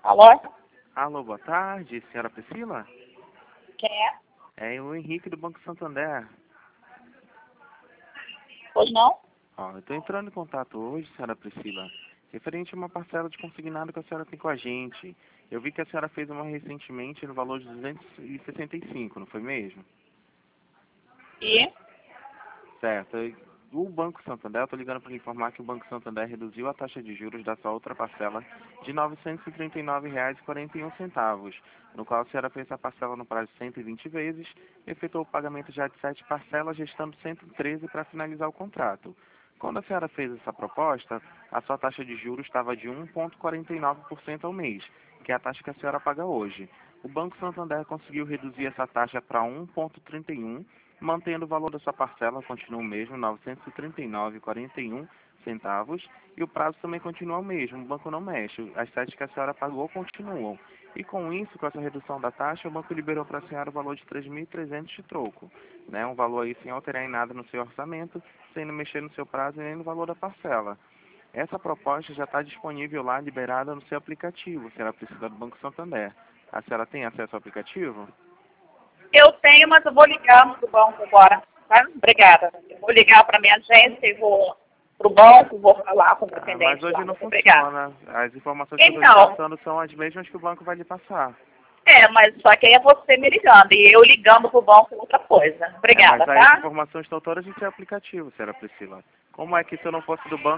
Alô? Alô, boa tarde, senhora Priscila? Quem é? É o Henrique do Banco Santander. Pois não? Eu estou entrando em contato hoje, senhora Priscila, referente a uma parcela de consignado que a senhora tem com a gente. Eu vi que a senhora fez uma recentemente no valor de 265, não foi mesmo? E? Certo. O Banco Santander, eu estou ligando para informar que o Banco Santander reduziu a taxa de juros da sua outra parcela de R$ 939,41, no qual a senhora fez a parcela no prazo de 120 vezes, efetuou o pagamento já de 7 parcelas, restando 113 para finalizar o contrato. Quando a senhora fez essa proposta, a sua taxa de juros estava de 1,49% ao mês, que é a taxa que a senhora paga hoje. O Banco Santander conseguiu reduzir essa taxa para 1,31%, mantendo o valor da sua parcela, continua o mesmo, R$ 939,41, e o prazo também continua o mesmo, o banco não mexe, as taxas que a senhora pagou continuam. E com isso, com essa redução da taxa, o banco liberou para a senhora o valor de 3.300 de troco, né? Um valor aí sem alterar em nada no seu orçamento, sem mexer no seu prazo e nem no valor da parcela. Essa proposta já está disponível lá, liberada no seu aplicativo, senhora precisa do Banco Santander. A senhora tem acesso ao aplicativo? Eu tenho, mas eu vou ligar pro banco agora, tá? Obrigada. Eu vou ligar para minha agência e vou pro banco, vou falar com o Mas atendente hoje lá. não Muito obrigada. funciona. As informações que eu estou Então, lhe passando são as mesmas que o banco vai lhe passar. mas só que aí é você me ligando e eu ligando pro banco é outra coisa. Obrigada, Mas aí as tá? informações estão todas no seu aplicativo, senhora Priscila. Como é que se eu não fosse do banco,